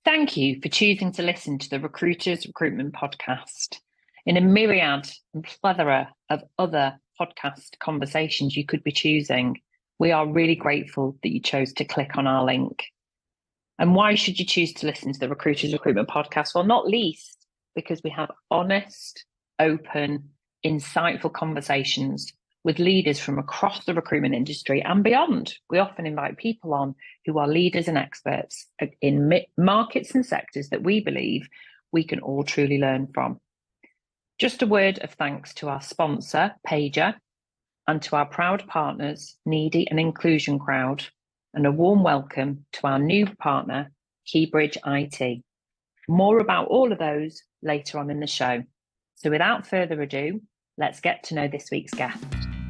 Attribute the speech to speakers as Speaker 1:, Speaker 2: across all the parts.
Speaker 1: Thank you for choosing to listen to the Recruiters Recruitment Podcast. In a myriad and plethora of other podcast conversations you could be choosing, we are really grateful that you chose to click on our link. And why should you choose to listen to the Recruiters Recruitment Podcast? Well, not least because we have honest, open, insightful conversations with leaders from across the recruitment industry and beyond. We often invite people on who are leaders and experts in markets and sectors that we believe we can all truly learn from. Just a word of thanks to our sponsor, Pager, and to our proud partners, Needy and Inclusion Crowd, and a warm welcome to our new partner, Keybridge IT. More about all of those later on in the show. So without further ado, let's get to know this week's guest.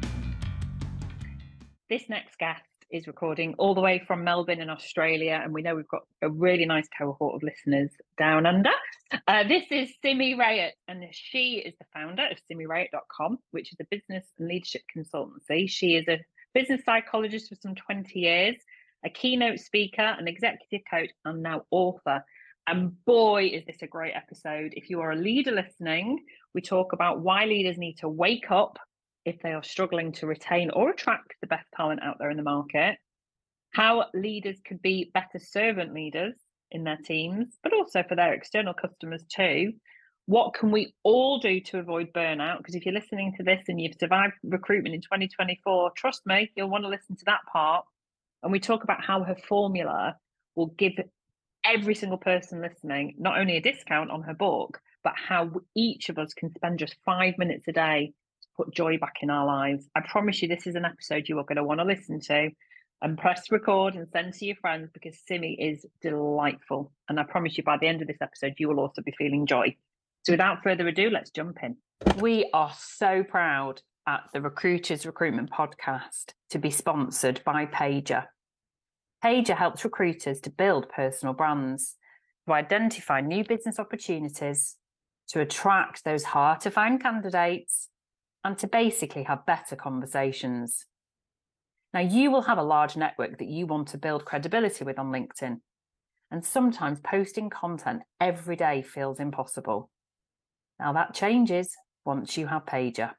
Speaker 1: This next guest is recording all the way from Melbourne in Australia, and we know we've got a really nice cohort of listeners down under. This is Simi Rayat, and she is the founder of SimiRayat.com, which is a business and leadership consultancy. She is a business psychologist for some 20 years, a keynote speaker, an executive coach, and now author. And boy, is this a great episode. If you are a leader listening, we talk about why leaders need to wake up if they are struggling to retain or attract the best talent out there in the market, how leaders could be better servant leaders in their teams, but also for their external customers too. What can we all do to avoid burnout? Because if you're listening to this and you've survived recruitment in 2024, trust me, you'll want to listen to that part. And we talk about how her formula will give every single person listening not only a discount on her book, but how each of us can spend just 5 minutes a day put joy back in our lives. I promise you, this is an episode you are going to want to listen to and press record and send to your friends because Simi is delightful. And I promise you, by the end of this episode, you will also be feeling joy. So without further ado, let's jump in. We are so proud at the Recruiters Recruitment Podcast to be sponsored by Pager. Pager helps recruiters to build personal brands, to identify new business opportunities, to attract those hard-to-find candidates, and to basically have better conversations. Now, you will have a large network that you want to build credibility with on LinkedIn, and sometimes posting content every day feels impossible. Now, that changes once you have Pager.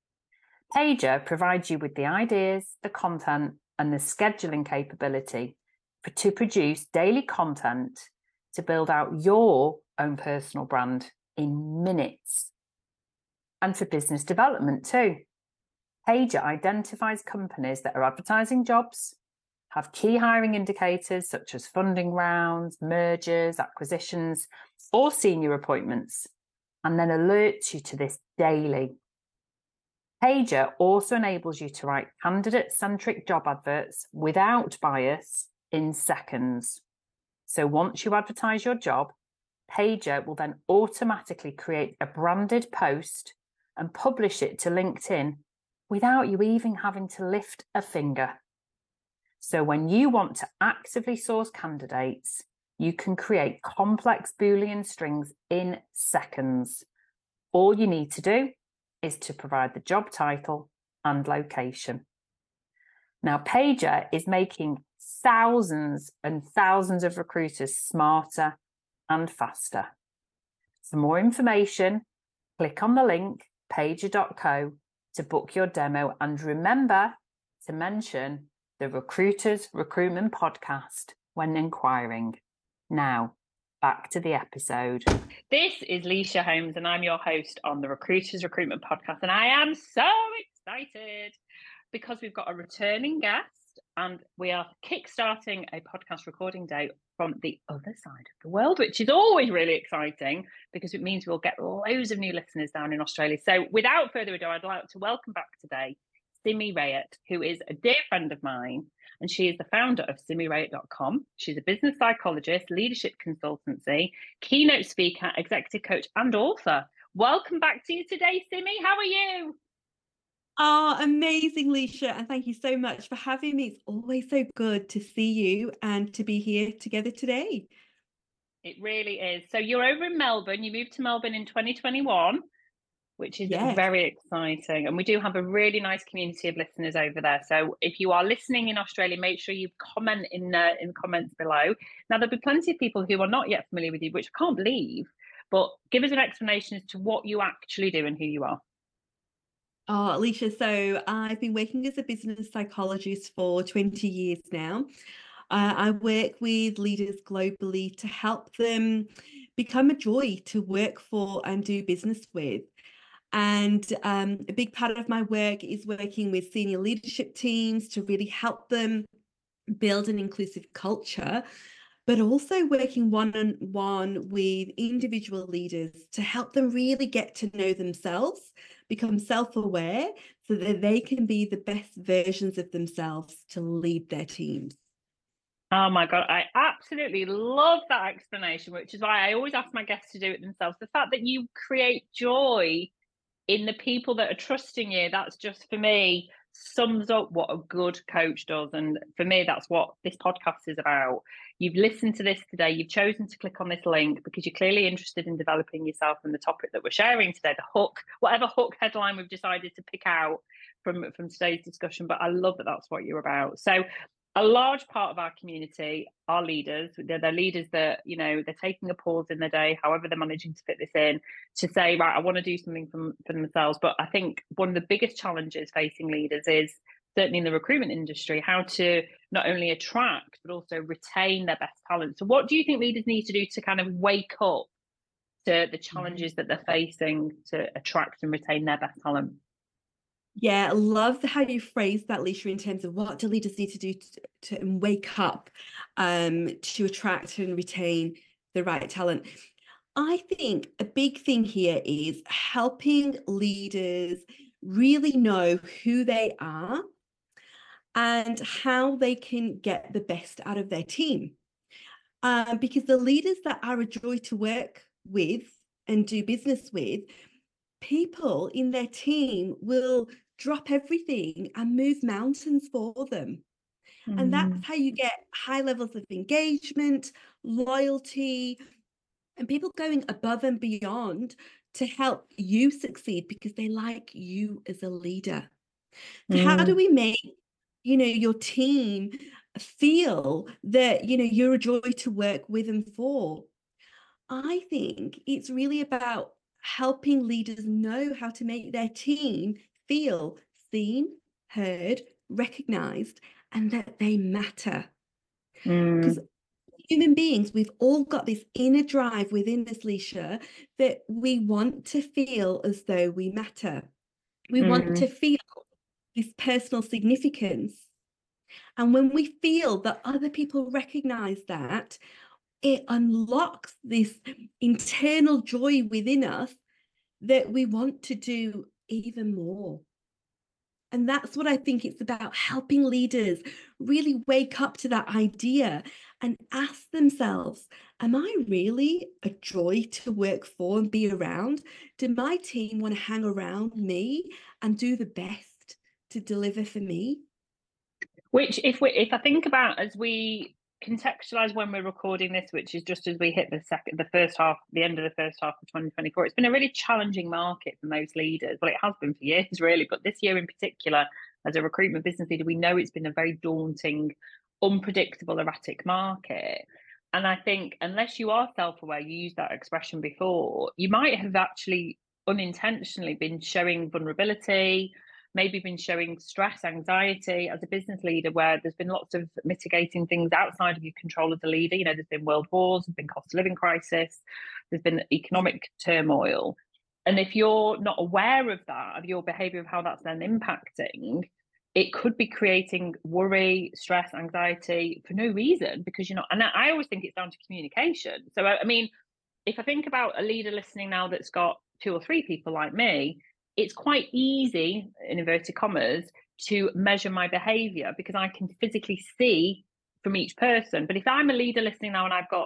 Speaker 1: Pager provides you with the ideas, the content, and the scheduling capability to produce daily content to build out your own personal brand in minutes. And for business development too. Pager identifies companies that are advertising jobs, have key hiring indicators such as funding rounds, mergers, acquisitions, or senior appointments, and then alerts you to this daily. Pager also enables you to write candidate-centric job adverts without bias in seconds. So once you advertise your job, Pager will then automatically create a branded post and publish it to LinkedIn without you even having to lift a finger. So when you want to actively source candidates, you can create complex Boolean strings in seconds. All you need to do is to provide the job title and location. Now, Pager is making thousands and thousands of recruiters smarter and faster. For more information, click on the link pager.co to book your demo, and remember to mention the Recruiters Recruitment Podcast when inquiring. Now, back to the episode. This is Leisha Holmes, and I'm your host on the Recruiters Recruitment Podcast, and I am so excited because we've got a returning guest and we are kickstarting a podcast recording day from the other side of the world, which is always really exciting because it means we'll get loads of new listeners down in Australia. So without further ado, I'd like to welcome back today Simi Rayat, who is a dear friend of mine, and she is the founder of SimiRayat.com. She's a business psychologist, leadership consultancy, keynote speaker, executive coach, and author. Welcome back to you today, Simi. How are you?
Speaker 2: Oh, amazing, Leisha, and thank you so much for having me. It's always so good to see you and to be here together today.
Speaker 1: It really is. So you're over in Melbourne. You moved to Melbourne in 2021. which is
Speaker 2: Yes.
Speaker 1: very exciting. And we do have a really nice community of listeners over there. So if you are listening in Australia, make sure you comment in the comments below. Now, there'll be plenty of people who are not yet familiar with you, which I can't believe, but give us an explanation as to what you actually do and who you are.
Speaker 2: Oh, Alicia, so I've been working as a business psychologist for 20 years now. I work with leaders globally to help them become a joy to work for and do business with. And a big part of my work is working with senior leadership teams to really help them build an inclusive culture, but also working one-on-one with individual leaders to help them really get to know themselves, become self-aware, so that they can be the best versions of themselves to lead their teams.
Speaker 1: Oh my God, I absolutely love that explanation, which is why I always ask my guests to do it themselves. The fact that you create joy in the people that are trusting you, that's just, for me, sums up what a good coach does. And for me, that's what this podcast is about. You've listened to this today, you've chosen to click on this link because you're clearly interested in developing yourself and the topic that we're sharing today, the hook, whatever hook headline we've decided to pick out from today's discussion. But I love that that's what you're about. So a large part of our community are leaders. They're leaders that, you know, they're taking a pause in their day, however they're managing to fit this in, to say, right, I want to do something for themselves. But I think one of the biggest challenges facing leaders is, certainly in the recruitment industry, how to not only attract, but also retain their best talent. So what do you think leaders need to do to kind of wake up to the challenges that they're facing to attract and retain their best talent?
Speaker 2: Yeah, I love how you phrase that, Leisha, in terms of what do leaders need to do to wake up to attract and retain the right talent. I think a big thing here is helping leaders really know who they are and how they can get the best out of their team. Because the leaders that are a joy to work with and do business with, people in their team will drop everything and move mountains for them. And that's how you get high levels of engagement, loyalty, and people going above and beyond to help you succeed because they like you as a leader. So how do we make, your team feel that, you're a joy to work with and for? I think it's really about helping leaders know how to make their team feel seen, heard, recognized, and that they matter. Because human beings, we've all got this inner drive within us, Leisha, that we want to feel as though we matter. We want to feel this personal significance. And when we feel that other people recognize that, it unlocks this internal joy within us that we want to do even more. And that's what I think it's about, helping leaders really wake up to that idea and ask themselves, am I really a joy to work for and be around? Do my team want to hang around me and do the best to deliver for me?
Speaker 1: Which, if I think about, as we contextualize when we're recording this, which is just as we hit the first half, the end of the first half of 2024, it's been a really challenging market for most leaders. Well, it has been for years, really, but this year in particular, as a recruitment business leader, we know it's been a very daunting, unpredictable, erratic market. And I think unless you are self-aware, you used that expression before, you might have actually unintentionally been showing vulnerability, maybe been showing stress, anxiety as a business leader, where there's been lots of mitigating things outside of your control as a leader. You know, there's been world wars, there's been cost of living crisis, there's been economic turmoil. And if you're not aware of that, of your behavior, of how that's then impacting, it could be creating worry, stress, anxiety for no reason, because you're not. And I always think it's down to communication. So, I mean, if I think about a leader listening now that's got 2 or 3 people like me, it's quite easy, in inverted commas, to measure my behavior because I can physically see from each person. But if I'm a leader listening now and I've got,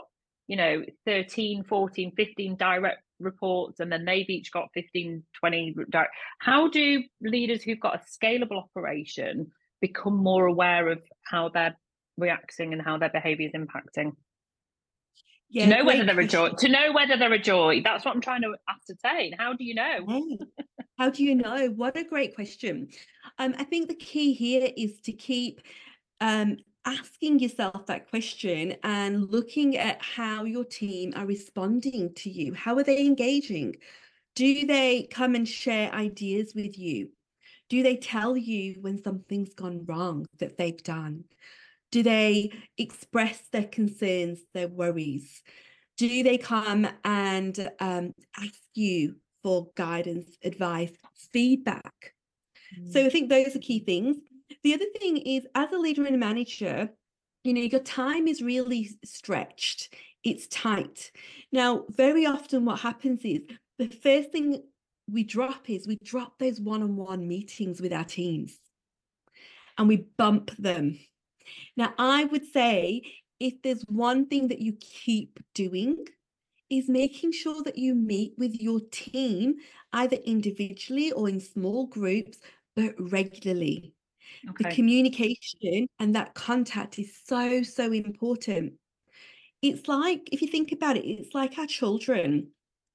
Speaker 1: 13, 14, 15 direct reports, and then they've each got 15, 20 direct, how do leaders who've got a scalable operation become more aware of how they're reacting and how their behavior is impacting? To
Speaker 2: Yeah,
Speaker 1: know whether
Speaker 2: great
Speaker 1: they're a joy,
Speaker 2: question.
Speaker 1: to know whether they're a joy. That's what I'm trying to ascertain. How do you know?
Speaker 2: Yeah. How do you know? What a great question. I think the key here is to keep um, asking yourself that question and looking at how your team are responding to you. How are they engaging? Do they come and share ideas with you? Do they tell you when something's gone wrong that they've done? Do they express their concerns, their worries? Do they come and ask you for guidance, advice, feedback? So I think those are key things. The other thing is, as a leader and a manager, your time is really stretched. It's tight. Now, very often what happens is the first thing we drop those one-on-one meetings with our teams and we bump them. Now, I would say if there's one thing that you keep doing is making sure that you meet with your team, either individually or in small groups, but regularly. The
Speaker 1: Okay.
Speaker 2: communication and that contact is so, so important. It's like, if you think about it, it's like our children.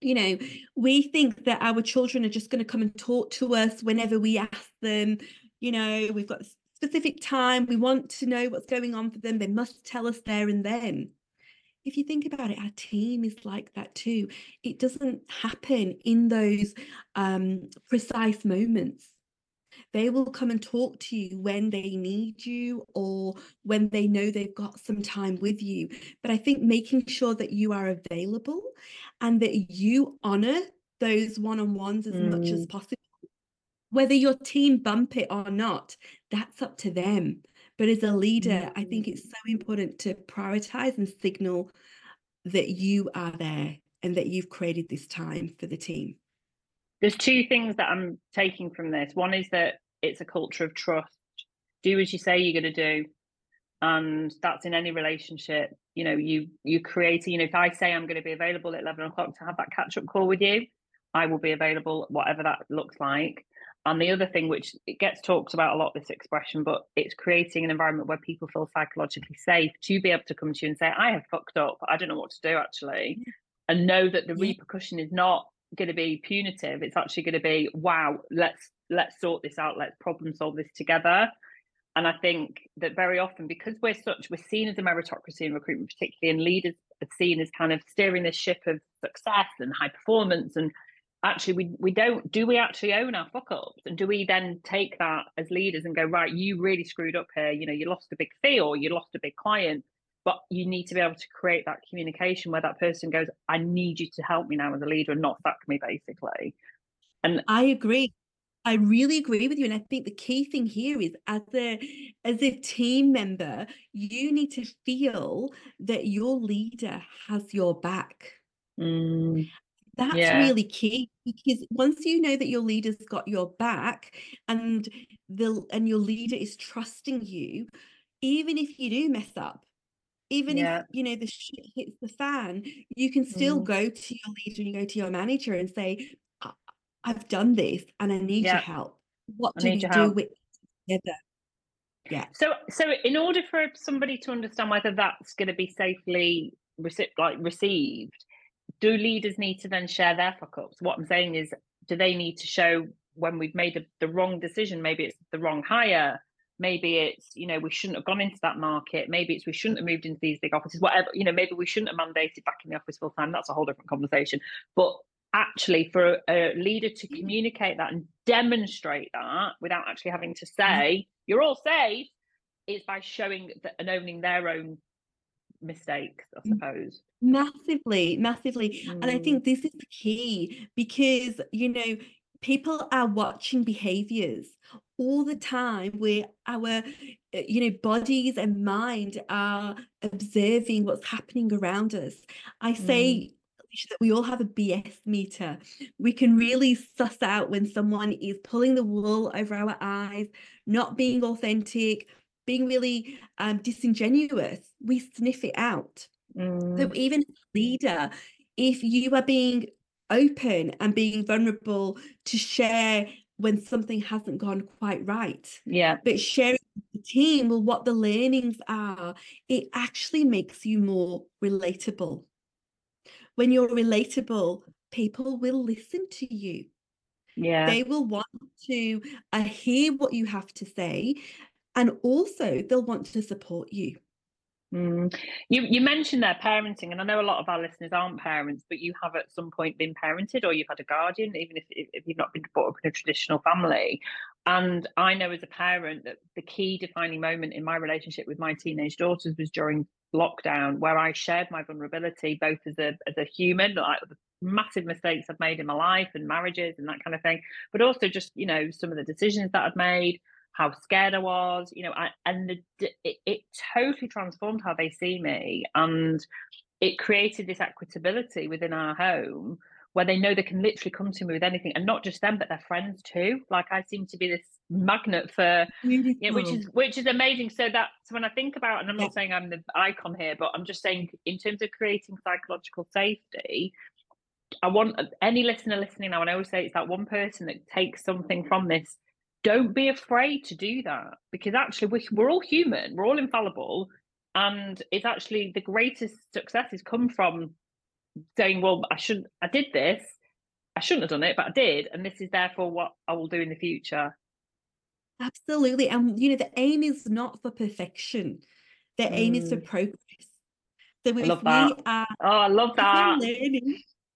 Speaker 2: We think that our children are just going to come and talk to us whenever we ask them. We've got a specific time. We want to know what's going on for them. They must tell us there and then. If you think about it, our team is like that too. It doesn't happen in those precise moments. They will come and talk to you when they need you or when they know they've got some time with you. But I think making sure that you are available and that you honor those one-on-ones as much as possible. Whether your team bump it or not, that's up to them. But as a leader, I think it's so important to prioritize and signal that you are there and that you've created this time for the team.
Speaker 1: There's two things that I'm taking from this. One is that it's a culture of trust. Do as you say you're going to do, and that's in any relationship. You create. If I say I'm going to be available at 11 o'clock to have that catch up call with you, I will be available, whatever that looks like. And the other thing, which it gets talked about a lot, this expression, but it's creating an environment where people feel psychologically safe to be able to come to you and say, I have fucked up, I don't know what to do actually, and know that the repercussion is not going to be punitive. It's actually going to be, wow, let's sort this out, let's problem solve this together. And I think that very often, because we're seen as a meritocracy in recruitment, particularly, and leaders are seen as kind of steering this ship of success and high performance. And actually, we actually own our fuck ups? And do we then take that as leaders and go, right, you really screwed up here, you lost a big fee or you lost a big client, but you need to be able to create that communication where that person goes, I need you to help me now as a leader and not sack me, basically. And
Speaker 2: I agree. I really agree with you. And I think the key thing here is, as a team member, you need to feel that your leader has your back. That's
Speaker 1: yeah,
Speaker 2: really key, because once you know that your leader's got your back and your leader is trusting you, even if you do mess up, even if
Speaker 1: yeah,
Speaker 2: the shit hits the fan, you can still go to your leader and you go to your manager and say, I've done this and I need your
Speaker 1: yeah,
Speaker 2: help. What
Speaker 1: I
Speaker 2: do
Speaker 1: need
Speaker 2: we
Speaker 1: your
Speaker 2: do
Speaker 1: help.
Speaker 2: with together? Yeah.
Speaker 1: So in order for somebody to understand whether that's going to be safely received, do leaders need to then share their fuck ups? What I'm saying is, do they need to show when we've made the wrong decision? Maybe it's the wrong hire. Maybe it's, we shouldn't have gone into that market. Maybe it's we shouldn't have moved into these big offices, whatever, maybe we shouldn't have mandated back in the office full time. That's a whole different conversation. But actually, for a leader to communicate that and demonstrate that without actually having to say, you're all safe, is by showing that and owning their own mistakes, I suppose.
Speaker 2: Massively, massively. And I think this is the key, because, people are watching behaviors all the time, where our, bodies and mind are observing what's happening around us. I say that we all have a BS meter. We can really suss out when someone is pulling the wool over our eyes, not being authentic, being really disingenuous. We sniff it out. So even as a leader, if you are being open and being vulnerable to share when something hasn't gone quite right,
Speaker 1: Yeah.
Speaker 2: but sharing with the team, well, what the learnings are, it actually makes you more relatable. When you're relatable, people will listen to you.
Speaker 1: Yeah.
Speaker 2: They will want to hear what you have to say, and also they'll want to support you.
Speaker 1: Mm. You mentioned their parenting, and I know a lot of our listeners aren't parents, but you have at some point been parented, or you've had a guardian, even if you've not been brought up in a traditional family. And I know as a parent that the key defining moment in my relationship with my teenage daughters was during lockdown, where I shared my vulnerability, both as a human, like the massive mistakes I've made in my life and marriages and that kind of thing, but also just, you know, some of the decisions that I've made, how scared I was, you know, it totally transformed how they see me, and it created this equitability within our home where they know they can literally come to me with anything, and not just them, but their friends too. Like I seem to be this magnet for, you know,
Speaker 2: Beautiful.
Speaker 1: which is amazing. So when I think about, and I'm
Speaker 2: Yeah,
Speaker 1: not saying I'm the icon here, but I'm just saying in terms of creating psychological safety, I want any listener listening now, and I always say it's that one person that takes something from this. Don't be afraid to do that, because actually we're all human, we're all infallible, and it's actually the greatest successes come from saying, "Well, I did this, I shouldn't have done it, but I did, and this is therefore what I will do in the future."
Speaker 2: absolutely. And the aim is not for perfection. The aim is for
Speaker 1: Mm,
Speaker 2: progress. So
Speaker 1: I
Speaker 2: if
Speaker 1: love that.
Speaker 2: we are,
Speaker 1: Oh, I love
Speaker 2: if we're
Speaker 1: that.
Speaker 2: learning,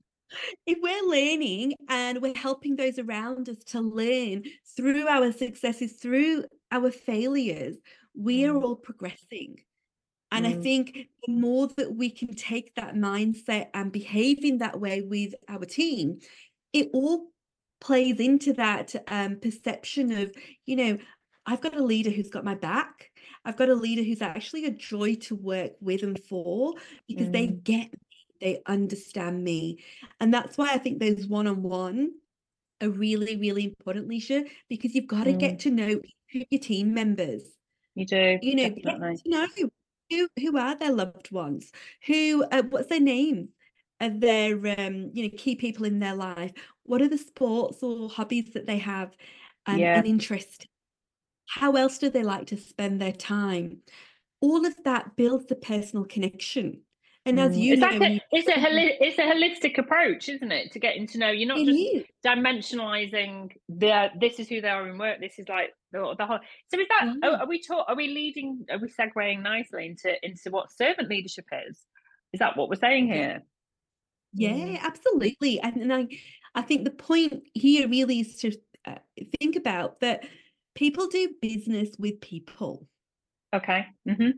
Speaker 2: if we're learning and we're helping those around us to learn through our successes, through our failures, we are
Speaker 1: Mm,
Speaker 2: all progressing. And I
Speaker 1: mm,
Speaker 2: think the more that we can take that mindset and behave in that way with our team, it all plays into that perception of, you know, I've got a leader who's got my back. I've got a leader who's actually a joy to work with and for, because they
Speaker 1: mm,
Speaker 2: get me, they understand me. And that's why I think those one-on-one are really, really important, Leisha, because you've got to get
Speaker 1: mm.
Speaker 2: to know your team members.
Speaker 1: You do,
Speaker 2: Get
Speaker 1: definitely.
Speaker 2: to know who are their loved ones, who what's their name, their key people in their life. What are the sports or hobbies that they have
Speaker 1: Yeah.
Speaker 2: an interest? How else do they like to spend their time? All of that builds the personal connection. And as
Speaker 1: Mm.
Speaker 2: you know, when you
Speaker 1: It's a holistic approach, isn't it? To getting to know, you're not
Speaker 2: it
Speaker 1: just
Speaker 2: is,
Speaker 1: dimensionalizing this is who they are in work. This is like the whole. So is that
Speaker 2: yeah.
Speaker 1: are we leading? Are we segueing nicely into what servant leadership is? Is that what we're saying
Speaker 2: Yeah,
Speaker 1: here?
Speaker 2: yeah,
Speaker 1: Mm.
Speaker 2: absolutely. And I think the point here really is to think about that people do business with people.
Speaker 1: Okay. Hmm.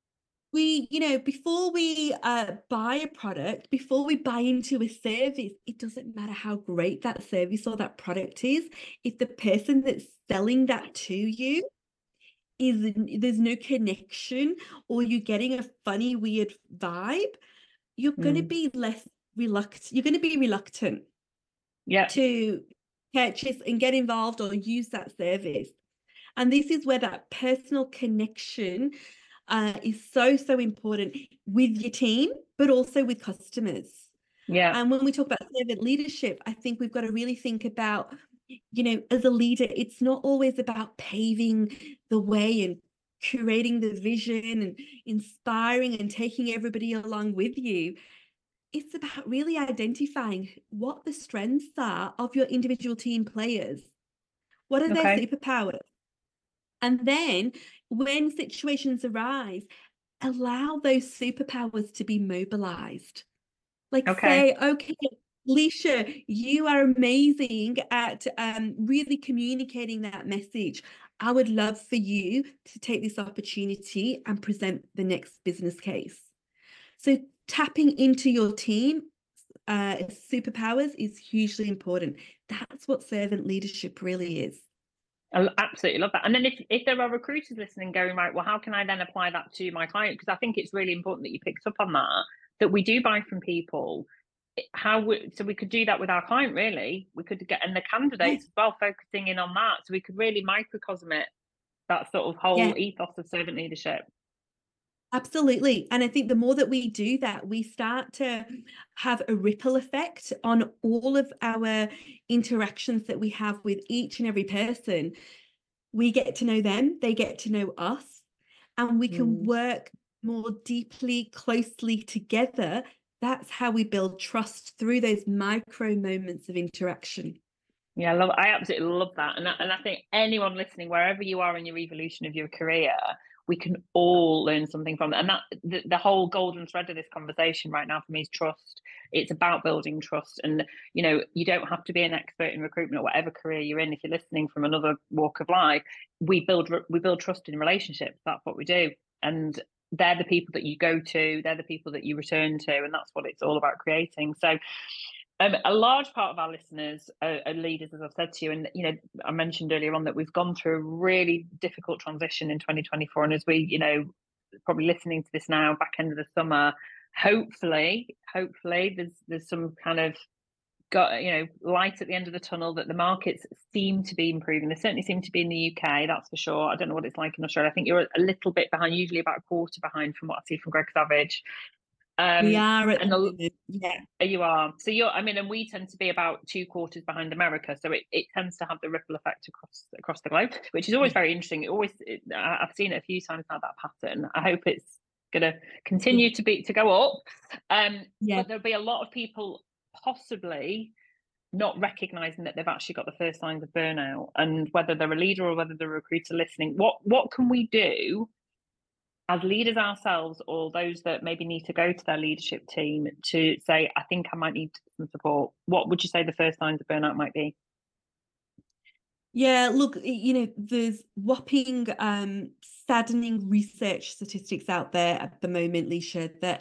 Speaker 2: Before we buy a product, before we buy into a service, it doesn't matter how great that service or that product is. If the person that's selling that to you there's no connection, or you're getting a funny, weird vibe, you're going to
Speaker 1: Mm.
Speaker 2: be you're going to be reluctant
Speaker 1: Yeah.
Speaker 2: to purchase and get involved or use that service. And this is where that personal connection is so, so important with your team, but also with customers.
Speaker 1: Yeah.
Speaker 2: And when we talk about servant leadership, I think we've got to really think about, as a leader, it's not always about paving the way and curating the vision and inspiring and taking everybody along with you. It's about really identifying what the strengths are of your individual team players. What are their
Speaker 1: Okay.
Speaker 2: superpowers? And then when situations arise, allow those superpowers to be mobilized. Like
Speaker 1: Okay.
Speaker 2: say, okay, Leisha, you are amazing at really communicating that message. I would love for you to take this opportunity and present the next business case. So tapping into your team superpowers is hugely important. That's what servant leadership really is.
Speaker 1: Absolutely love that. And then if there are recruiters listening, going right, well, how can I then apply that to my client? Because I think it's really important that you picked up on that we do buy from people. So we could do that with our client. Really, we could get and the
Speaker 2: Yeah,
Speaker 1: candidates as well, focusing in on that. So we could really microcosm it, that sort of
Speaker 2: yeah,
Speaker 1: whole ethos of servant leadership.
Speaker 2: absolutely. And I think the more that we do that, we start to have a ripple effect on all of our interactions that we have with each and every person. We get to know them, they get to know us, and we can
Speaker 1: Mm,
Speaker 2: work more deeply, closely together That's how we build trust, through those micro moments of interaction.
Speaker 1: Yeah, I absolutely love that. And I think anyone listening, wherever you are in your evolution of your career, we can all learn something from it. And that the whole golden thread of this conversation right now for me is trust. It's about building trust. And, you know, you don't have to be an expert in recruitment or whatever career you're in. If you're listening from another walk of life, we build trust in relationships. That's what we do. And they're the people that you go to, they're the people that you return to, and that's what it's all about creating. So a large part of our listeners are leaders, as I've said to you, and you know, I mentioned earlier on that we've gone through a really difficult transition in 2024, and as we, you know, probably listening to this now, back end of the summer, hopefully, there's some kind of light at the end of the tunnel, that the markets seem to be improving. They certainly seem to be in the UK, that's for sure. I don't know what it's like in Australia. I think you're a little bit behind, usually about a quarter behind from what I see from Greg Savage.
Speaker 2: We are at the moment, yeah.
Speaker 1: You are. So I mean, and we tend to be about 2 quarters behind America. So it tends to have the ripple effect across the globe, which is always very interesting. I've seen it a few times now, that pattern. I hope it's going to continue to go up. But there'll be a lot of people possibly not recognizing that they've actually got the first signs of burnout, and whether they're a leader or whether they're a recruiter listening, what can we do as leaders ourselves, or those that maybe need to go to their leadership team to say, I think I might need some support? What would you say the first signs of burnout might be?
Speaker 2: Yeah, look, you know, there's whopping, saddening research statistics out there at the moment, Leisha, that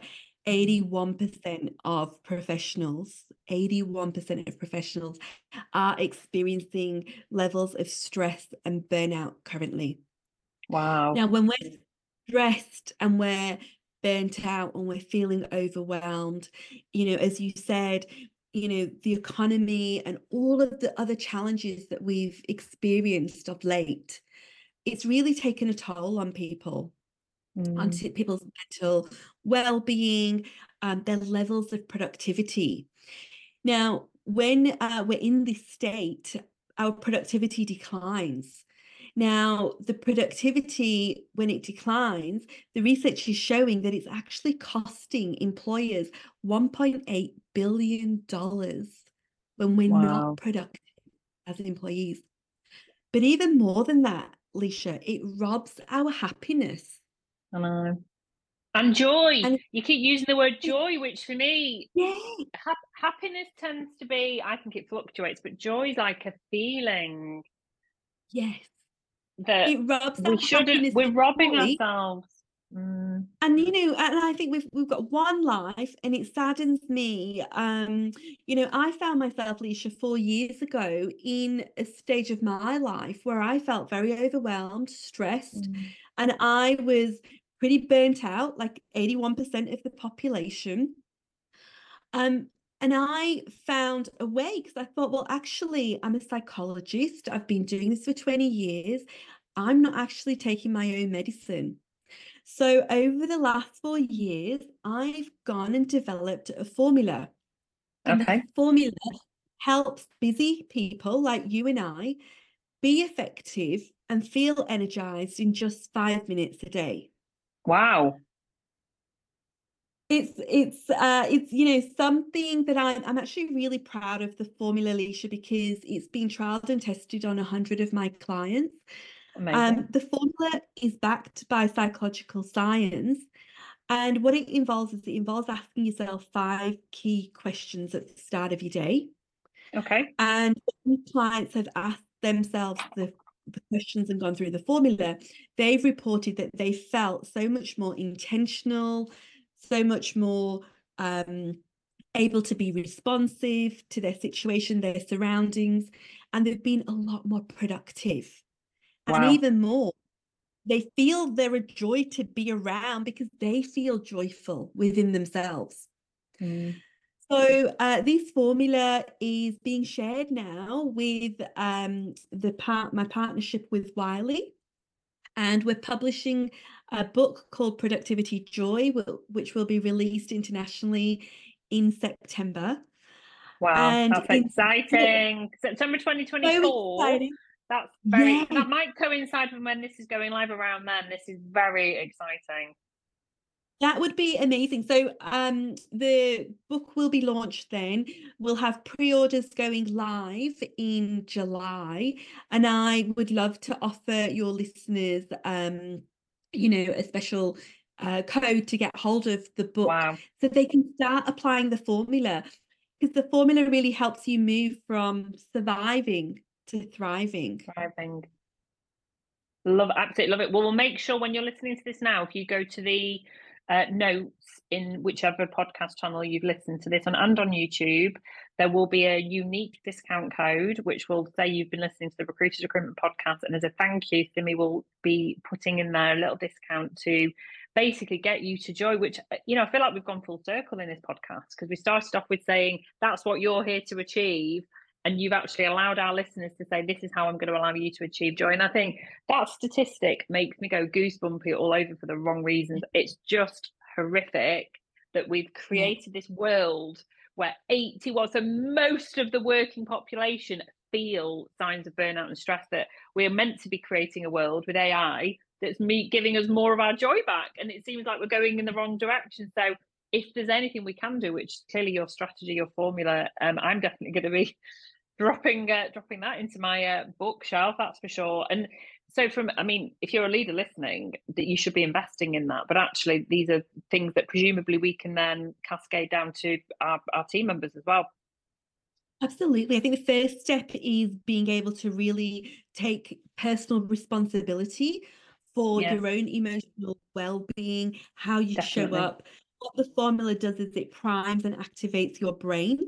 Speaker 2: 81% of professionals, 81% of professionals are experiencing levels of stress and burnout currently.
Speaker 1: Wow.
Speaker 2: Now, when we're stressed and we're burnt out and we're feeling overwhelmed, you know, as you said, you know, the economy and all of the other challenges that we've experienced of late, it's really taken a toll on people, on people's mental well-being, their levels of productivity. Now, when we're in this state, our productivity declines. Now, the productivity, when it declines, the research is showing that it's actually costing employers $1.8 billion when we're not productive as employees. But even more than that, Leisha, it robs our happiness.
Speaker 1: I know. And joy.
Speaker 2: And
Speaker 1: you keep using the word joy, which for me,
Speaker 2: yeah,
Speaker 1: happiness tends to be, I think it fluctuates, but joy is like a feeling.
Speaker 2: yes.
Speaker 1: That
Speaker 2: It robs
Speaker 1: we shouldn't, we're robbing ourselves.
Speaker 2: And you know, and I think we've got one life, and it saddens me. You know, I found myself, Leisha, 4 years ago in a stage of my life where I felt very overwhelmed, stressed, and I was pretty burnt out, like 81% of the population. And I found a way, because I thought, well, actually, I'm a psychologist. I've been doing this for 20 years. I'm not actually taking my own medicine. So over the last 4 years, I've gone and developed a formula. And the formula helps busy people like you and I be effective and feel energized in just 5 minutes a day.
Speaker 1: Wow.
Speaker 2: It's you know, something that I'm actually really proud of the formula, Leisha, because it's been trialed and tested on 100 of my clients.
Speaker 1: Amazing.
Speaker 2: The formula is backed by psychological science, and what it involves is it involves asking yourself 5 key questions at the start of your day.
Speaker 1: Okay.
Speaker 2: And when clients have asked themselves the questions and gone through the formula, they've reported that they felt so much more intentional, so much more able to be responsive to their situation, their surroundings, and they've been a lot more productive. And even more, they feel they're a joy to be around because they feel joyful within themselves. So this formula is being shared now with my partnership with Wiley, and we're publishing a book called Productivity Joy, which will be released internationally in September.
Speaker 1: Wow,
Speaker 2: and
Speaker 1: that's exciting. September 2024.
Speaker 2: So exciting.
Speaker 1: That's that might coincide with when this is going live around then. This is very exciting.
Speaker 2: That would be amazing. So the book will be launched then. We'll have pre-orders going live in July, and I would love to offer your listeners a special code to get hold of the book
Speaker 1: Wow.
Speaker 2: so they can start applying the formula, because the formula really helps you move from surviving to thriving.
Speaker 1: Thriving. Love it, absolutely love it. Well, we'll make sure when you're listening to this now, if you go to the notes in whichever podcast channel you've listened to this on and on YouTube, there will be a unique discount code which will say you've been listening to the Recruiters Recruitment Podcast. And as a thank you, Simi will be putting in there a little discount to basically get you to joy, which, I feel like we've gone full circle in this podcast, because we started off with saying that's what you're here to achieve. And you've actually allowed our listeners to say, this is how I'm going to allow you to achieve joy. And I think that statistic makes me go goosebumpy all over for the wrong reasons. It's just horrific that we've created this world where 81, so most of the working population feel signs of burnout and stress, that we're meant to be creating a world with AI that's giving us more of our joy back. And it seems like we're going in the wrong direction. So if there's anything we can do, which is clearly your strategy, your formula, I'm definitely going to be dropping that into my bookshelf, that's for sure. And so if you're a leader listening, that you should be investing in that, but actually these are things that presumably we can then cascade down to our team members as well.
Speaker 2: Absolutely. I think the first step is being able to really take personal responsibility for your own emotional well-being, how you show
Speaker 1: Definitely.
Speaker 2: up. What the formula does is it primes and activates your brain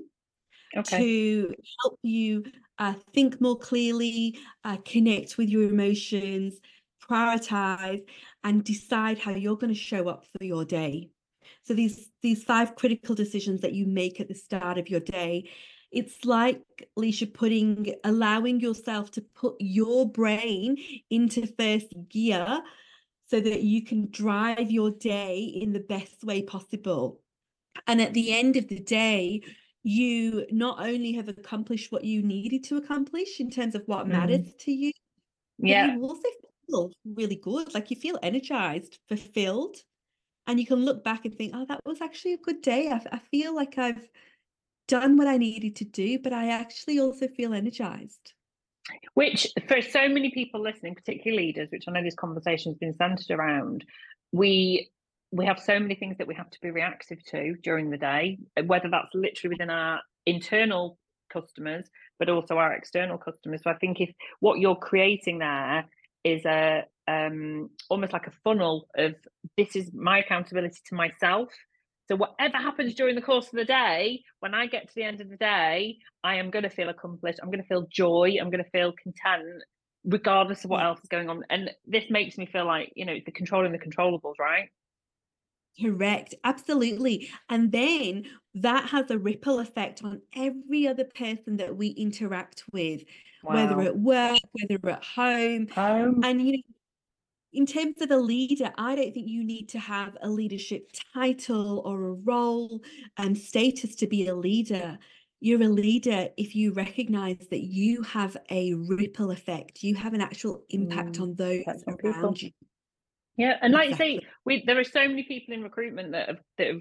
Speaker 2: to help you think more clearly, connect with your emotions, prioritize, and decide how you're going to show up for your day. So these 5 critical decisions that you make at the start of your day, it's like, Leisha, allowing yourself to put your brain into first gear so that you can drive your day in the best way possible. And at the end of the day, you not only have accomplished what you needed to accomplish in terms of what matters to you, but you also feel really good, like you feel energized, fulfilled, and you can look back and think, oh, that was actually a good day. I feel like I've done what I needed to do, but I actually also feel energized.
Speaker 1: Which, for so many people listening, particularly leaders, which I know this conversation has been centered around, we have so many things that we have to be reactive to during the day, whether that's literally within our internal customers, but also our external customers. So I think if what you're creating there is a almost like a funnel of, this is my accountability to myself. So whatever happens during the course of the day, when I get to the end of the day, I am going to feel accomplished. I'm going to feel joy. I'm going to feel content, regardless of what else is going on. And this makes me feel like, the controlling the controllables, right?
Speaker 2: Correct. Absolutely. And then that has a ripple effect on every other person that we interact with, whether at work, whether at home. And, in terms of a leader, I don't think you need to have a leadership title or a role and status to be a leader. You're a leader if you recognize that you have a ripple effect. You have an actual impact on those around you.
Speaker 1: Yeah, and like you say, there are so many people in recruitment that have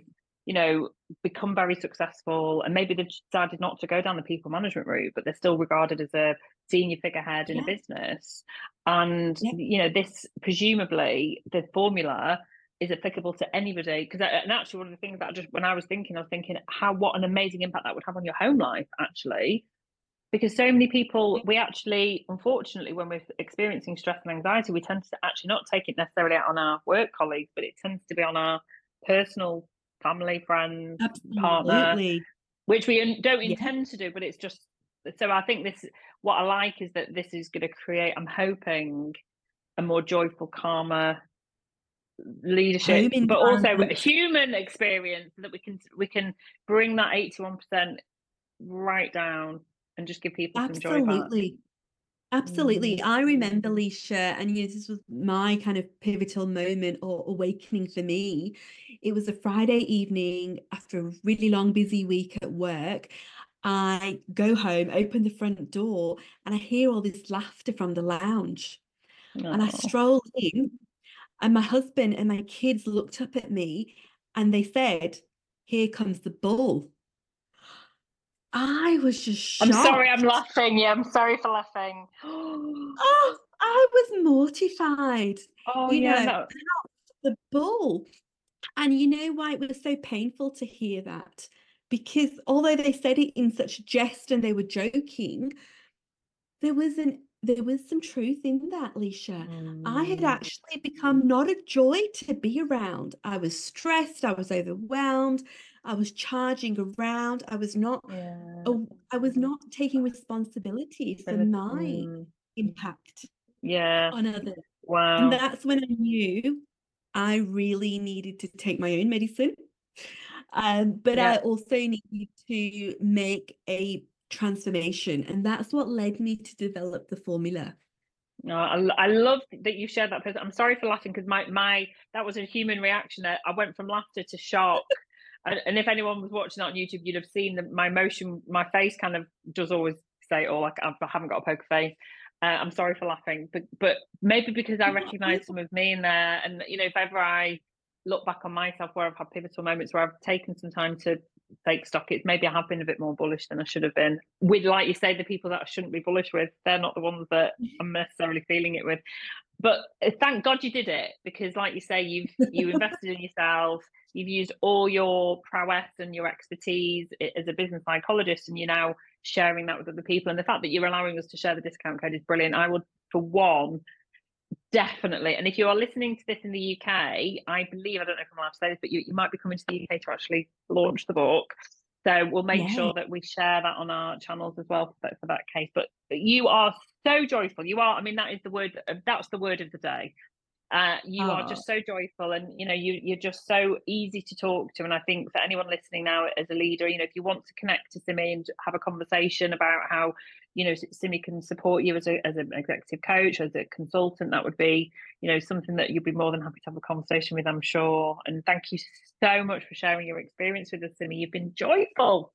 Speaker 1: become very successful, and maybe they've decided not to go down the people management route, but they're still regarded as a senior figurehead in a business. And this, presumably, the formula is applicable to anybody. Because and actually, one of the things that when I was thinking what an amazing impact that would have on your home life, actually. Because so many people, we actually, unfortunately, when we're experiencing stress and anxiety, we tend to actually not take it necessarily out on our work colleagues, but it tends to be on our personal family, friends, partner, which we don't intend to do, but it's just, so I think what I like is that this is going to create, I'm hoping, a more joyful, calmer leadership, but also a human experience, that we can bring that 81% right down and just give people some joy back.
Speaker 2: Absolutely. I remember, Leisha, and this was my kind of pivotal moment or awakening for me. It was a Friday evening after a really long, busy week at work. I go home, open the front door, and I hear all this laughter from the lounge. And I stroll in, And my husband and my kids looked up at me and they said, "Here comes the bull." I was just
Speaker 1: I'm sorry, I'm
Speaker 2: shocked.
Speaker 1: laughing. Yeah, I'm sorry for laughing.
Speaker 2: Oh, I was mortified,
Speaker 1: Oh,
Speaker 2: you
Speaker 1: yeah,
Speaker 2: know,
Speaker 1: no.
Speaker 2: the bull. And you know why it was so painful to hear that? Because although they said it in such jest and they were joking, there was some truth in that, Leisha. I had actually become not a joy to be around. I was stressed, I was overwhelmed, I was charging around,
Speaker 1: Yeah.
Speaker 2: I was not taking responsibility for my impact
Speaker 1: Yeah.
Speaker 2: on others. And
Speaker 1: Wow.
Speaker 2: that's when I knew I really needed to take my own medicine. But
Speaker 1: Yeah.
Speaker 2: I also needed to make a transformation. And that's what led me to develop the formula.
Speaker 1: No, I love that you shared that. I'm sorry for laughing because my that was a human reaction. I went from laughter to shock. And if anyone was watching that on YouTube, you'd have seen my emotion. My face kind of does always say, "Oh, like I haven't got a poker face." I'm sorry for laughing, but maybe because I recognise some of me in there, and if ever I look back on myself where I've had pivotal moments where I've taken some time to take stock, it's maybe I have been a bit more bullish than I should have been. With, like you say, the people that I shouldn't be bullish with, they're not the ones that I'm necessarily feeling it with. But thank God you did it, because like you say, you invested in yourself, you've used all your prowess and your expertise as a business psychologist, and you're now sharing that with other people. And the fact that you're allowing us to share the discount code is brilliant. I would, for one, definitely. And if you are listening to this in the UK, I believe, I don't know if I'm allowed to say this, but you might be coming to the UK to actually launch the book. So we'll make
Speaker 2: Yeah.
Speaker 1: sure that we share that on our channels as well for that case. But you are so joyful. You are, I mean, that is the word, that's the word of the day. You are just so joyful, and you're just so easy to talk to. And I think for anyone listening now as a leader, if you want to connect to Simi and have a conversation about how Simi can support you as an executive coach, as a consultant, that would be something that you'd be more than happy to have a conversation with, I'm sure. And thank you so much for sharing your experience with us, Simi. You've been joyful.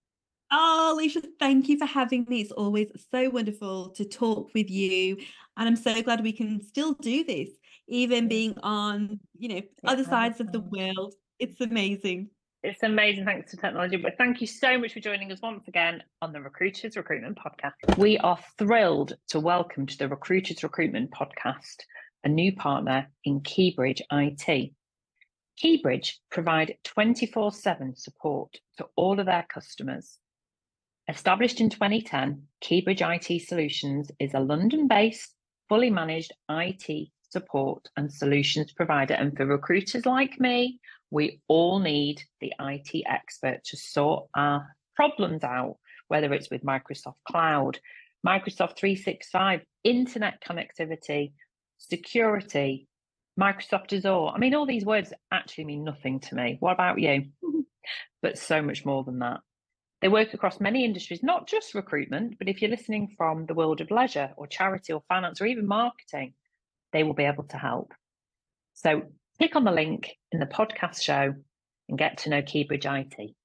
Speaker 2: Oh, Alicia, thank you for having me. It's always so wonderful to talk with you. And I'm so glad we can still do this, even being on, other sides of the world. It's amazing.
Speaker 1: It's amazing thanks to technology. But thank you so much for joining us once again on the Recruiters Recruitment Podcast. We are thrilled to welcome to the Recruiters Recruitment Podcast a new partner in Keybridge IT. Keybridge provide 24/7 support to all of their customers. Established in 2010, Keybridge IT Solutions is a London-based, fully managed IT support and solutions provider. And for recruiters like me, we all need the IT expert to sort our problems out, whether it's with Microsoft Cloud, Microsoft 365, internet connectivity, security, Microsoft Azure. I mean, all these words actually mean nothing to me. What about you? But so much more than that. They work across many industries, not just recruitment, but if you're listening from the world of leisure or charity or finance or even marketing, they will be able to help. So click on the link in the podcast show and get to know Keybridge IT.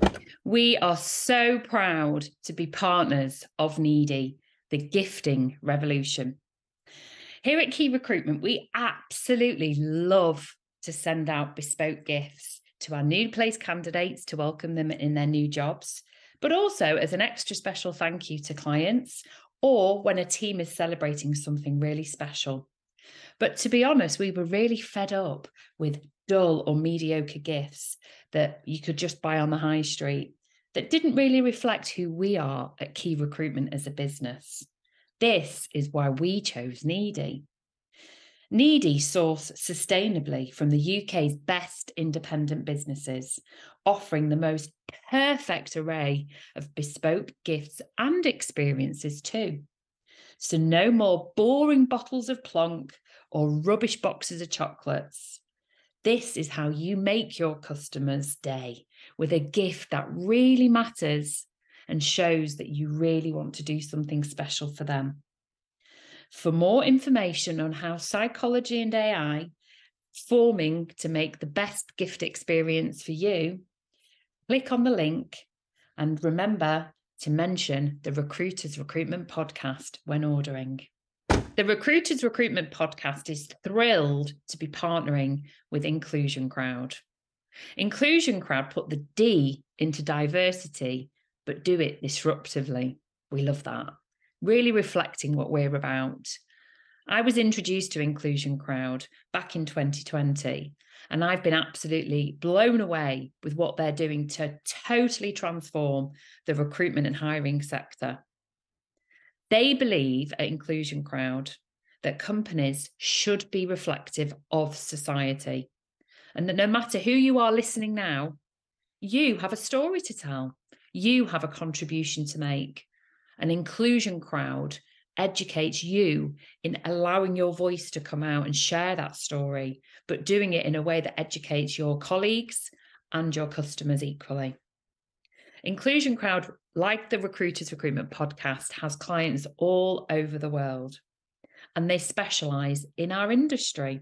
Speaker 1: We are so proud to be partners of Needy, the gifting revolution. Here at Key Recruitment, we absolutely love to send out bespoke gifts to our new place candidates to welcome them in their new jobs, but also as an extra special thank you to clients or when a team is celebrating something really special. But to be honest, we were really fed up with dull or mediocre gifts that you could just buy on the high street that didn't really reflect who we are at Key Recruitment as a business. This is why we chose Needy. Needy source sustainably from the UK's best independent businesses, offering the most perfect array of bespoke gifts and experiences too. So no more boring bottles of Plonk or rubbish boxes of chocolates. This is how you make your customer's day, with a gift that really matters and shows that you really want to do something special for them. For more information on how psychology and AI forming to make the best gift experience for you, click on the link and remember to mention the Recruiters Recruitment Podcast when ordering. The Recruiters Recruitment Podcast is thrilled to be partnering with Inclusion Crowd. Inclusion Crowd put the D into diversity, but do it disruptively. We love that. Really reflecting what we're about. I was introduced to Inclusion Crowd back in 2020, and I've been absolutely blown away with what they're doing to totally transform the recruitment and hiring sector. They believe at Inclusion Crowd that companies should be reflective of society, and that no matter who you are listening now, you have a story to tell. You have a contribution to make. An Inclusion Crowd educates you in allowing your voice to come out and share that story, but doing it in a way that educates your colleagues and your customers equally. Inclusion Crowd, like the Recruiters Recruitment Podcast, has clients all over the world, and they specialise in our industry.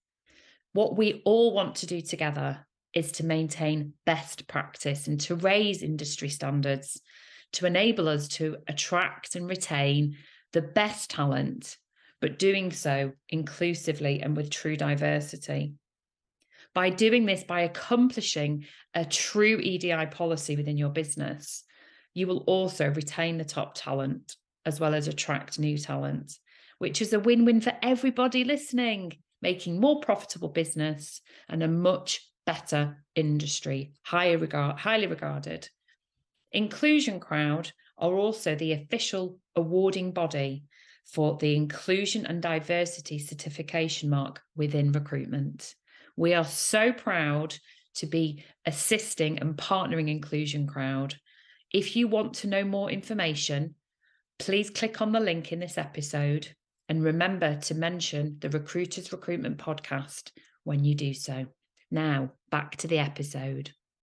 Speaker 1: What we all want to do together is to maintain best practice and to raise industry standards to enable us to attract and retain the best talent, but doing so inclusively and with true diversity. By doing this, by accomplishing a true EDI policy within your business, you will also retain the top talent as well as attract new talent, which is a win-win for everybody listening, making more profitable business and a much better industry, highly regarded. Inclusion Crowd are also the official awarding body for the Inclusion and Diversity Certification Mark within recruitment. We are so proud to be assisting and partnering Inclusion Crowd. If you want to know more information, please click on the link in this episode and remember to mention the Recruiters Recruitment Podcast when you do so. Now, back to the episode.